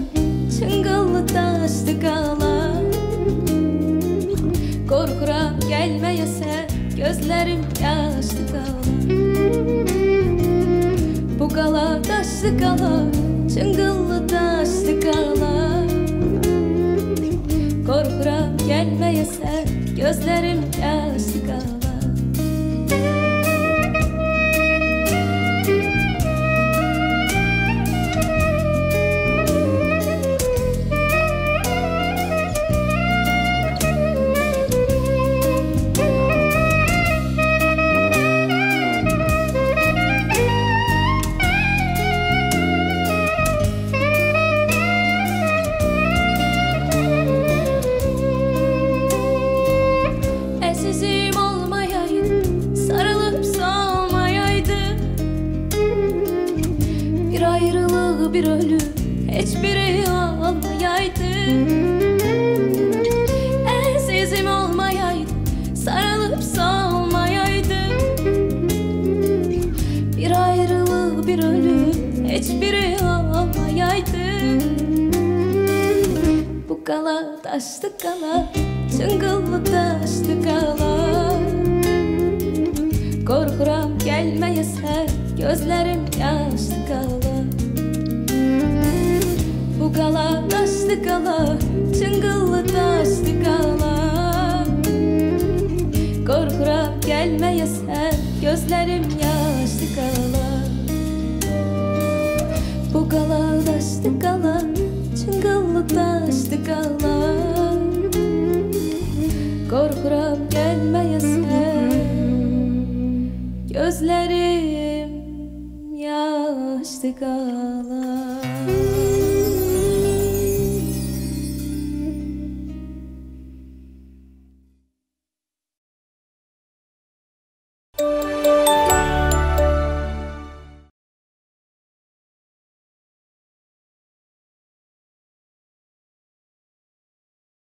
çıngıllı taşlı qala. Qorxuram gəlməyəsən, gözlərim yaşlı qala. Bu qala daşlı qala, çıngıllı taşlı qala. Qorxuram gəlməyəsən, gözlərim yaşlı qala. Bir ölüm heç biri olmayaydı. Əzizim olmayaydı, sarılıp solmayaydı. Bir ayrılık, bir ölüm heç biri olmayaydı. Bu qala daşlı qala, çıngıllı taşlı qala. Qorxuram gəlməyəsən, gözlərim yaşlı qala. Bu qala daşlı qala, çıngıllı taşlı qala. Qorxuram gəlməyəsən, gözlərim yaşlı qala. Bu qala daşlı qala, çıngıllı taşlı qala. Qorxuram gəlməyəsən, gözlərim yaşlı qala.